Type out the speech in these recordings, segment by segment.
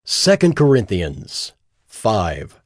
2 Corinthians 5.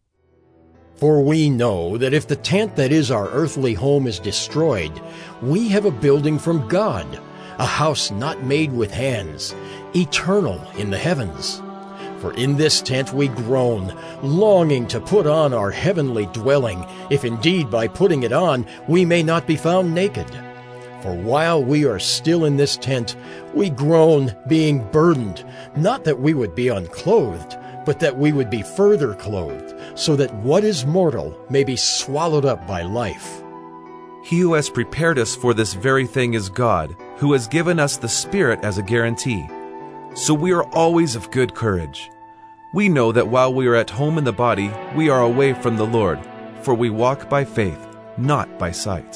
For we know that if the tent that is our earthly home is destroyed, we have a building from God, a house not made with hands, eternal in the heavens. For in this tent we groan, longing to put on our heavenly dwelling, if indeed by putting it on we may not be found naked. For while we are still in this tent, we groan, being burdened, not that we would be unclothed, but that we would be further clothed, so that what is mortal may be swallowed up by life. He who has prepared us for this very thing is God, who has given us the Spirit as a guarantee. So we are always of good courage. We know that while we are at home in the body, we are away from the Lord, for we walk by faith, not by sight.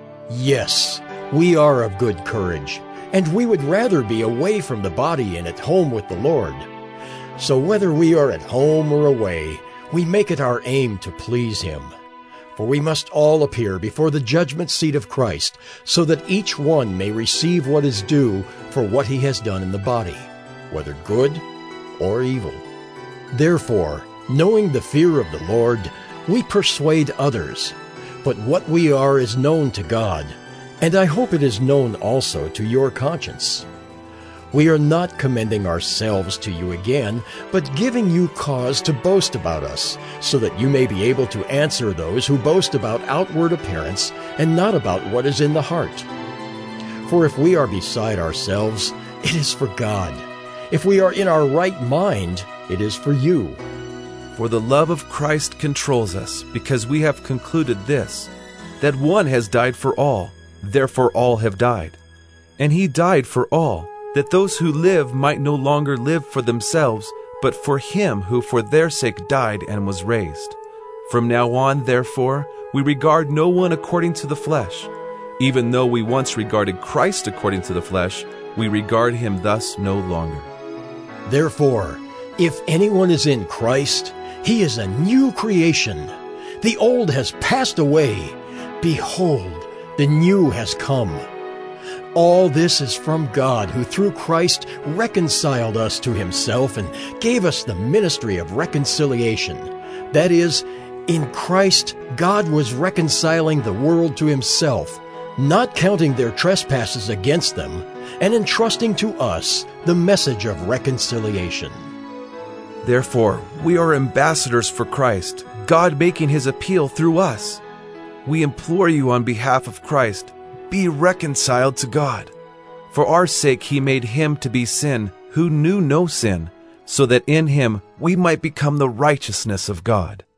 Yes, we are of good courage, and we would rather be away from the body and at home with the Lord. So whether we are at home or away, we make it our aim to please Him. For we must all appear before the judgment seat of Christ, so that each one may receive what is due for what he has done in the body, whether good or evil. Therefore, knowing the fear of the Lord, we persuade others. But what we are is known to God, and I hope it is known also to your conscience. We are not commending ourselves to you again, but giving you cause to boast about us, so that you may be able to answer those who boast about outward appearance and not about what is in the heart. For if we are beside ourselves, it is for God. If we are in our right mind, it is for you. For the love of Christ controls us, because we have concluded this, that one has died for all, therefore all have died. And he died for all, that those who live might no longer live for themselves, but for him who for their sake died and was raised. From now on, therefore, we regard no one according to the flesh. Even though we once regarded Christ according to the flesh, we regard him thus no longer. Therefore, if anyone is in Christ, he is a new creation. The old has passed away. Behold, the new has come. All this is from God, who through Christ reconciled us to himself and gave us the ministry of reconciliation. That is, in Christ God was reconciling the world to himself, not counting their trespasses against them, and entrusting to us the message of reconciliation. Therefore, we are ambassadors for Christ, God making his appeal through us. We implore you on behalf of Christ, be reconciled to God. For our sake he made him to be sin, who knew no sin, so that in him we might become the righteousness of God.